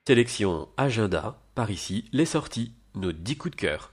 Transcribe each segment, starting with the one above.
Sélection agenda, par ici les sorties, nos 10 coups de cœur.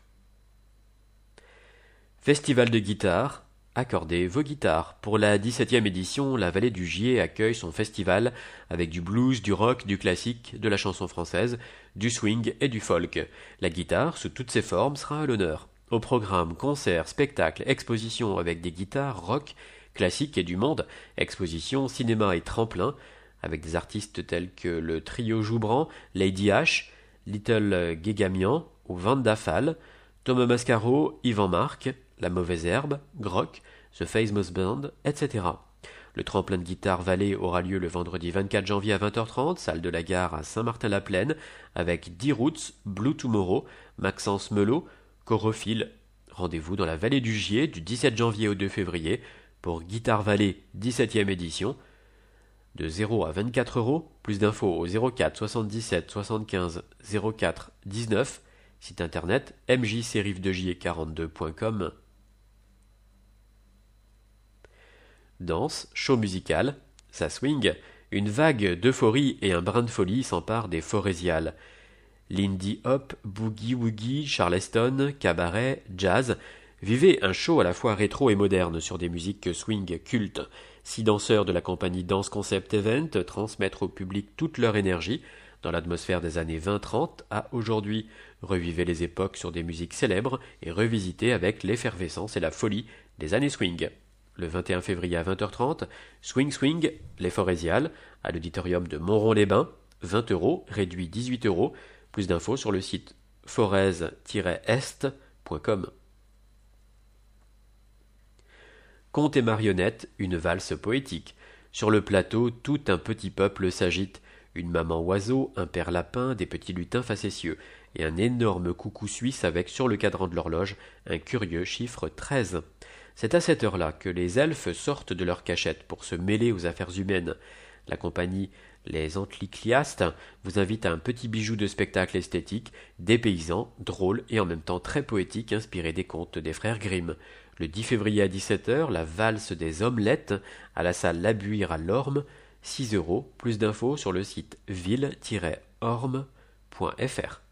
Festival de guitare, accordez vos guitares. Pour la 17e édition, la Vallée du Gier accueille son festival avec du blues, du rock, du classique, de la chanson française, du swing et du folk. La guitare, sous toutes ses formes, sera à l'honneur. Au programme, concerts, spectacles, expositions avec des guitares rock, classiques et du monde, expositions, cinéma et tremplin, avec des artistes tels que le trio Joubran, Lady H, Little Guégamian ou Vanda Fall, Thomas Mascaro, Yvan Marc, La Mauvaise Herbe, Grock, The Famous Band, etc. Le tremplin de guitare Vallée aura lieu le vendredi 24 janvier à 20h30, salle de la Gare à Saint-Martin-la-Plaine, avec 10 Roots, Blue Tomorrow, Maxence Melot, Chorophile. Rendez-vous dans la Vallée du Gier du 17 janvier au 2 février pour Guitare Vallée 17e édition, de 0 à 24 euros. Plus d'infos au 04 77 75 04 19, site internet mjcrive2j42.com. Danse, show musical, ça swing, une vague d'euphorie et un brin de folie s'emparent des Forésiales. Lindy Hop, Boogie Woogie, Charleston, cabaret, jazz. Vivez un show à la fois rétro et moderne sur des musiques swing cultes. 6 danseurs de la compagnie Dance Concept Event transmettre au public toute leur énergie dans l'atmosphère des années 20-30 à aujourd'hui. Revivez les époques sur des musiques célèbres et revisitez avec l'effervescence et la folie des années swing. Le 21 février à 20h30, Swing Swing, les Forésiales, à l'auditorium de Montrond-les-Bains, 20 euros, réduit 18 euros. Plus d'infos sur le site forez-est.com. Conte et marionnettes, une valse poétique. Sur le plateau, tout un petit peuple s'agite. Une maman oiseau, un père lapin, des petits lutins facétieux, et un énorme coucou suisse avec sur le cadran de l'horloge un curieux chiffre 13. C'est à cette heure-là que les elfes sortent de leur cachette pour se mêler aux affaires humaines. La compagnie Les Anticliastes vous invite à un petit bijou de spectacle esthétique, dépaysant, drôle et en même temps très poétique inspiré des contes des frères Grimm. Le 10 février à 17h, la valse des omelettes à la salle Labuire à Lorme, 6 euros. Plus d'infos sur le site ville-orme.fr.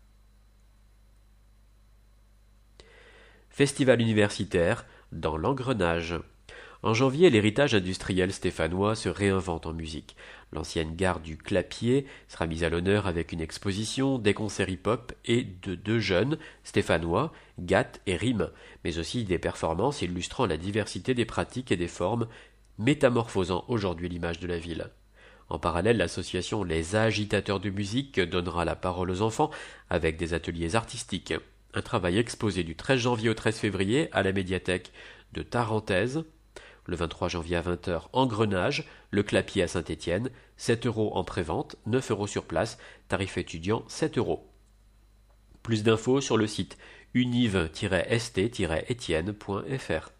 Festival universitaire dans l'engrenage. En janvier, l'héritage industriel stéphanois se réinvente en musique. L'ancienne gare du Clapier sera mise à l'honneur avec une exposition, des concerts hip-hop et de 2 jeunes, stéphanois, Gatt et Rime, mais aussi des performances illustrant la diversité des pratiques et des formes, métamorphosant aujourd'hui l'image de la ville. En parallèle, l'association Les Agitateurs de musique donnera la parole aux enfants avec des ateliers artistiques. Un travail exposé du 13 janvier au 13 février à la médiathèque de Tarentaise. Le 23 janvier à 20h, Engrenage, le Clapier à Saint-Étienne, 7 euros en prévente, 9 euros sur place, tarif étudiant 7 euros. Plus d'infos sur le site univ-st-etienne.fr.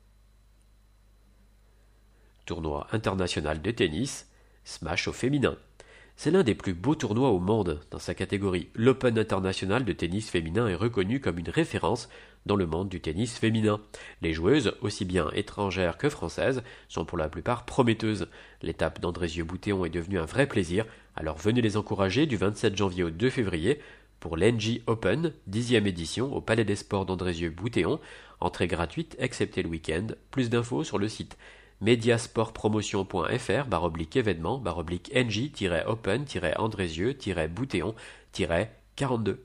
Tournoi international de tennis, Smash au féminin. C'est l'un des plus beaux tournois au monde dans sa catégorie. L'Open international de tennis féminin est reconnu comme une référence dans le monde du tennis féminin. Les joueuses, aussi bien étrangères que françaises, sont pour la plupart prometteuses. L'étape d'Andrézieux-Boutéon est devenue un vrai plaisir, alors venez les encourager du 27 janvier au 2 février pour l'NJ Open, 10e édition au Palais des Sports d'Andrézieux-Boutéon. Entrée gratuite, excepté le week-end. Plus d'infos sur le site mediasportpromotion.fr/événement NJ-Open-Andrézieux-Boutéon-Théâtre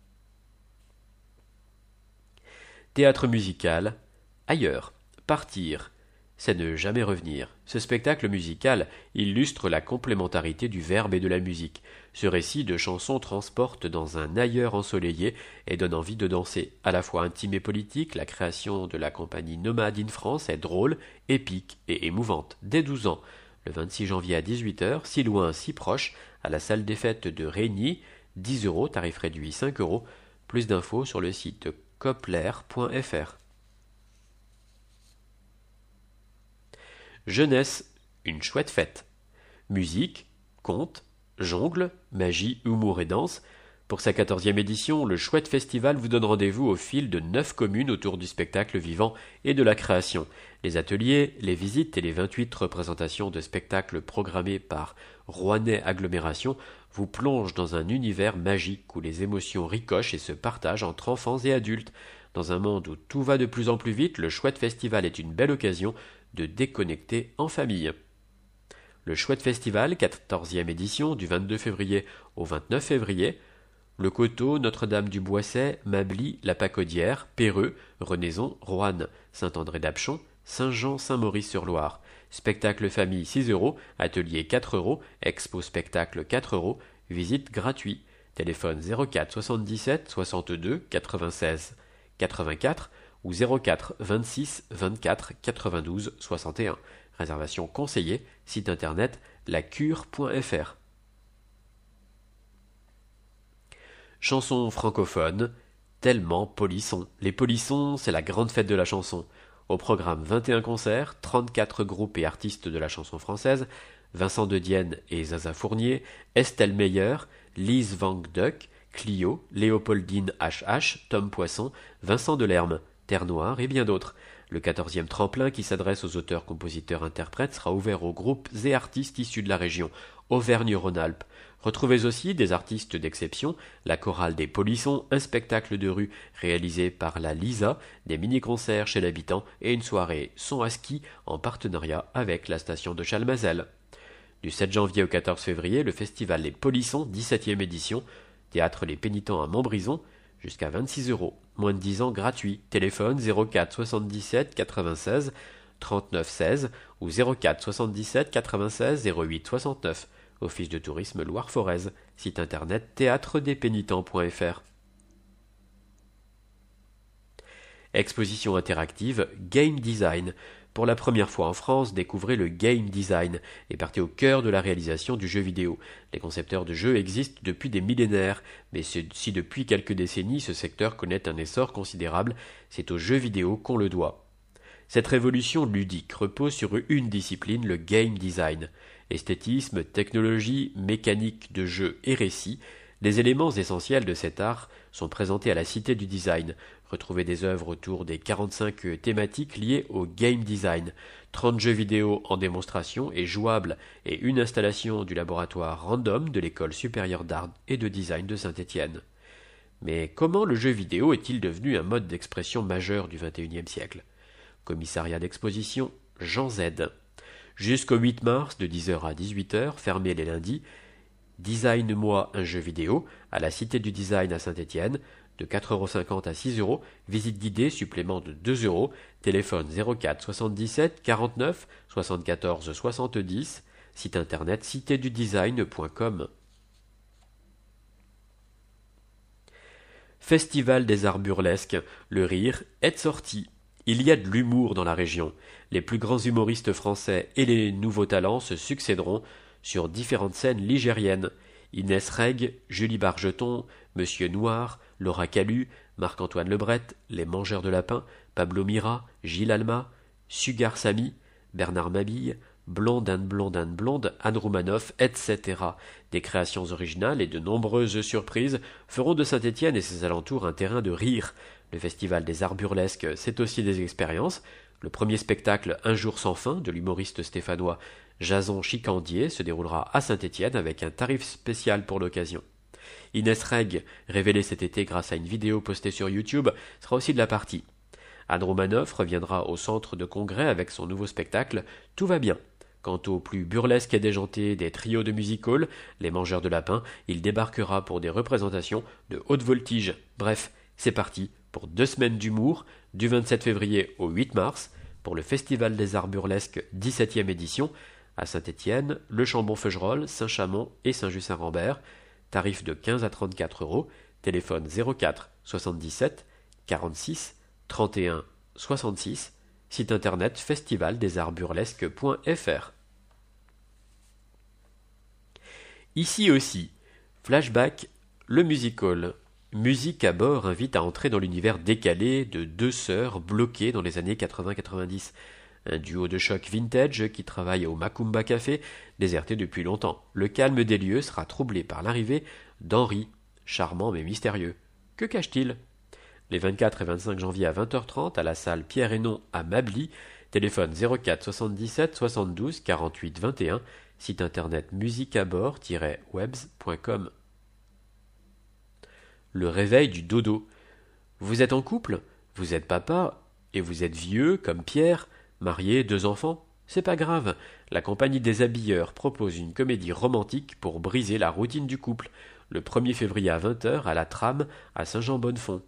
musical, ailleurs, partir, c'est ne jamais revenir. Ce spectacle musical illustre la complémentarité du verbe et de la musique. Ce récit de chansons transporte dans un ailleurs ensoleillé et donne envie de danser. À la fois intime et politique, la création de la compagnie Nomade in France est drôle, épique et émouvante. Dès 12 ans, le 26 janvier à 18h, si loin, si proche, à la salle des fêtes de Régny, 10 euros, tarif réduit 5 euros. Plus d'infos sur le site copler.fr. Jeunesse, une chouette fête. Musique, contes, jongle, magie, humour et danse. Pour sa 14e édition, le Chouette Festival vous donne rendez-vous au fil de 9 communes autour du spectacle vivant et de la création. Les ateliers, les visites et les 28 représentations de spectacles programmés par Rouennais Agglomération vous plongent dans un univers magique où les émotions ricochent et se partagent entre enfants et adultes. Dans un monde où tout va de plus en plus vite, le Chouette Festival est une belle occasion de déconnecter en famille. Le Chouette Festival, 14e édition, du 22 février au 29 février. Le Coteau, Notre-Dame-du-Boisset, Mably, La Pacaudière, Péreux, Renaison, Roanne, Saint-André-d'Apchon, Saint-Jean-Saint-Maurice-sur-Loire. Spectacle famille 6 €, atelier 4 €, expo spectacle 4 €, visite gratuit. Téléphone 04 77 62 96 84 ou 04 26 24 92 61. Réservation conseillée, site internet lacure.fr. Chanson francophone, tellement polissons. Les polissons, c'est la grande fête de la chanson. Au programme 21 concerts, 34 groupes et artistes de la chanson française, Vincent de Dienne et Zaza Fournier, Estelle Meyer, Lise Van Duck, Clio, Léopoldine HH, Tom Poisson, Vincent Delerme, Terre Noire et bien d'autres. Le 14e tremplin qui s'adresse aux auteurs, compositeurs, interprètes sera ouvert aux groupes et artistes issus de la région Auvergne-Rhône-Alpes. Retrouvez aussi des artistes d'exception, la chorale des Polissons, un spectacle de rue réalisé par la Lisa, des mini-concerts chez l'habitant et une soirée son à ski en partenariat avec la station de Chalmazel. Du 7 janvier au 14 février, le festival Les Polissons, 17e édition, théâtre Les Pénitents à Montbrison, jusqu'à 26 €, moins de 10 ans gratuit. Téléphone 04 77 96 39 16 ou 04 77 96 08 69. Office de tourisme Loire-Forez, site internet théâtredespénitents.fr. Exposition interactive Game Design. Pour la première fois en France, découvrez le game design et partez au cœur de la réalisation du jeu vidéo. Les concepteurs de jeux existent depuis des millénaires, mais si depuis quelques décennies ce secteur connaît un essor considérable, c'est au jeu vidéo qu'on le doit. Cette révolution ludique repose sur une discipline, le game design. Esthétisme, technologie, mécanique de jeu et récit, les éléments essentiels de cet art sont présentés à la Cité du Design. Retrouvez des œuvres autour des 45 thématiques liées au game design, 30 jeux vidéo en démonstration et jouables et une installation du laboratoire Random de l'École supérieure d'art et de design de Saint-Étienne. Mais comment le jeu vidéo est-il devenu un mode d'expression majeur du XXIe siècle ? Commissariat d'exposition Jean Z. Jusqu'au 8 mars, de 10h à 18h, fermé les lundis, Design-moi un jeu vidéo à la Cité du Design à Saint-Étienne, de 4,50 € à 6 €, visite guidée, supplément de 2 €, téléphone 04 77 49 74 70, site internet citédudesign.com. Festival des arts burlesques, le rire est sorti. Il y a de l'humour dans la région. Les plus grands humoristes français et les nouveaux talents se succéderont sur différentes scènes ligériennes. Inès Reg, Julie Bargeton, Monsieur Noir, Laura Calu, Marc-Antoine Lebret, Les Mangeurs de Lapins, Pablo Mira, Gilles Alma, Sugar Samy, Bernard Mabille, Blonde and Blonde, Anne Roumanoff, etc. Des créations originales et de nombreuses surprises feront de Saint-Étienne et ses alentours un terrain de rire. Le Festival des arts burlesques, c'est aussi des expériences. Le premier spectacle Un jour sans fin de l'humoriste stéphanois Jason Chicandier se déroulera à Saint-Étienne avec un tarif spécial pour l'occasion. Inès Reg, révélée cet été grâce à une vidéo postée sur YouTube, sera aussi de la partie. Anne Romanoff reviendra au centre de congrès avec son nouveau spectacle Tout va bien. Quant au plus burlesque et déjanté des trios de music-hall, Les Mangeurs de Lapins, il débarquera pour des représentations de haute voltige. Bref, c'est parti pour 2 semaines d'humour, du 27 février au 8 mars, pour le Festival des arts burlesques 17e édition, à Saint-Étienne, Le Chambon-Feugerolles, Saint-Chamond et Saint-Just-Saint-Rambert, tarif de 15 à 34 €, téléphone 04 77 46 31 66, site internet festivaldesartsburlesques.fr. Ici aussi, Flashback, le music-hall. Musique à bord invite à entrer dans l'univers décalé de 2 sœurs bloquées dans les années 80-90. Un duo de choc vintage qui travaille au Macumba Café, déserté depuis longtemps. Le calme des lieux sera troublé par l'arrivée d'Henri, charmant mais mystérieux. Que cache-t-il? Les 24 et 25 janvier à 20h30 à la salle Pierre-Hénon à Mably, téléphone 04 77 72 48 21, site internet musiqueabord-webs.com. Le réveil du dodo. Vous êtes en couple? Vous êtes papa? Et vous êtes vieux, comme Pierre, marié, 2 enfants? C'est pas grave, la compagnie des habilleurs propose une comédie romantique pour briser la routine du couple, le 1er février à 20h à la Trame à Saint-Jean-Bonnefond.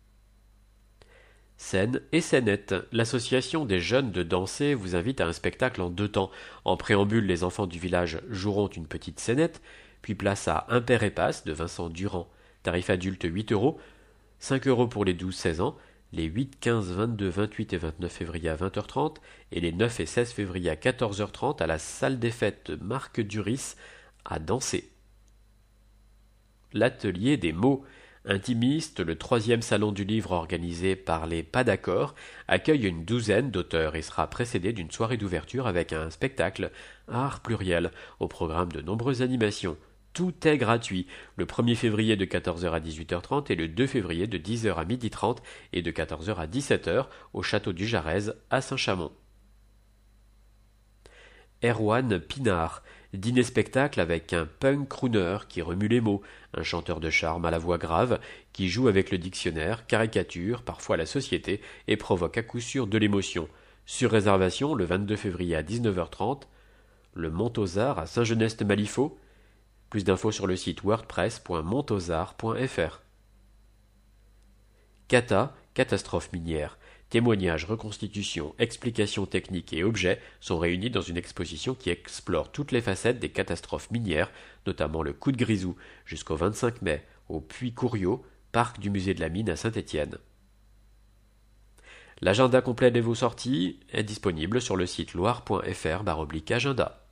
Scène et scénette. L'association des jeunes de danser vous invite à un spectacle en 2 temps. En préambule, les enfants du village joueront une petite scénette, puis place à Un père et passe de Vincent Durand. Tarif adulte 8 €, 5 € pour les 12-16 ans, les 8, 15, 22, 28 et 29 février à 20h30 et les 9 et 16 février à 14h30 à la salle des fêtes Marc Duris à danser. L'atelier des mots. Intimiste, le 3e salon du livre organisé par les Pas d'accord accueille une douzaine d'auteurs et sera précédé d'une soirée d'ouverture avec un spectacle art pluriel au programme de nombreuses animations. Tout est gratuit, le 1er février de 14h à 18h30 et le 2 février de 10h à 12h30 et de 14h à 17h au château du Jarez à Saint-Chamond. Erwan Pinard, dîner-spectacle avec un punk crooner qui remue les mots, un chanteur de charme à la voix grave qui joue avec le dictionnaire, caricature parfois la société et provoque à coup sûr de l'émotion. Sur réservation le 22 février à 19h30, le Montozard à Saint-Genest-Malifaux. Plus d'infos sur le site wordpress.montozard.fr. Cata, catastrophe minière. Témoignages, reconstitutions, explications techniques et objets sont réunis dans une exposition qui explore toutes les facettes des catastrophes minières, notamment le coup de Grisou, jusqu'au 25 mai, au Puy Couriot, parc du musée de la mine à Saint-Étienne. L'agenda complet de vos sorties est disponible sur le site loire.fr/agenda.